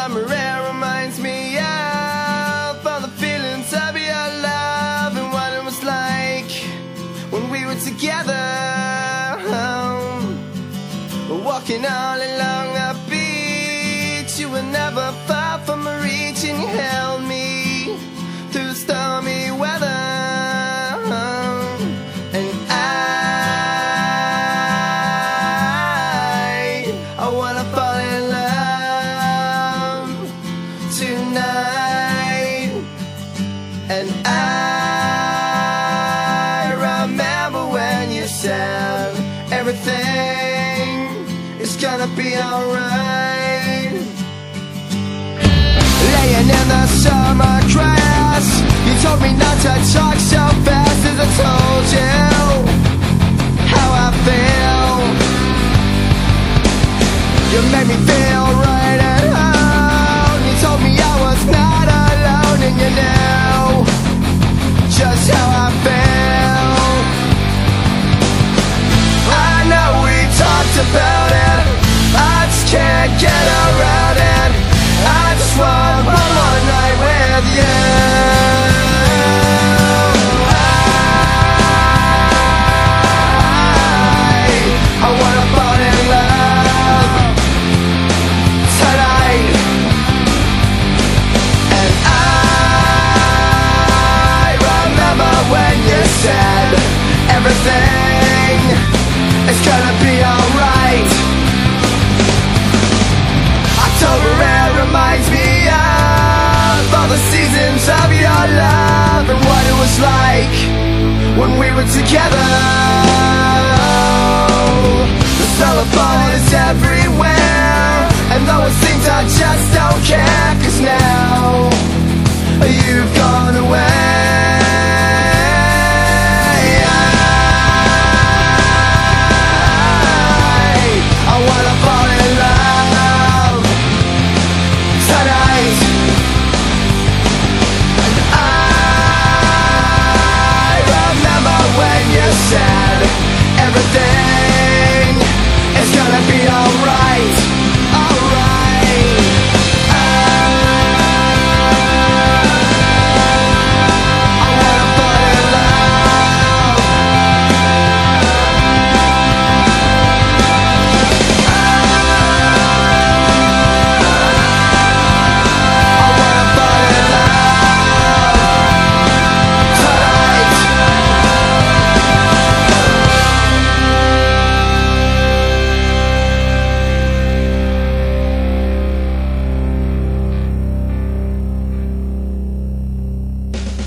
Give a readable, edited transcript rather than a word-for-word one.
memory reminds me of all the feelings of your love and what it was like when we were together. Walking all along the beach, you were never far from my reach, and you held me through stormy weather. And I wanna fall in love tonight. And I remember when you said everything is gonna be alright. Laying in the summer grass, you told me not to talk so fast, as I told you how I feel. You made me feel right at home. You told me I was not alone, and you knew just how I feel. I know we talked about it, I just can't get around it. I just want one more night with you. I wanna fall in love tonight. And I remember when you said everything is gonna be alright. October air reminds me of all the seasons of your love and what it was like when we were together. The cellophane is everywhere, and though it seems I just don't care,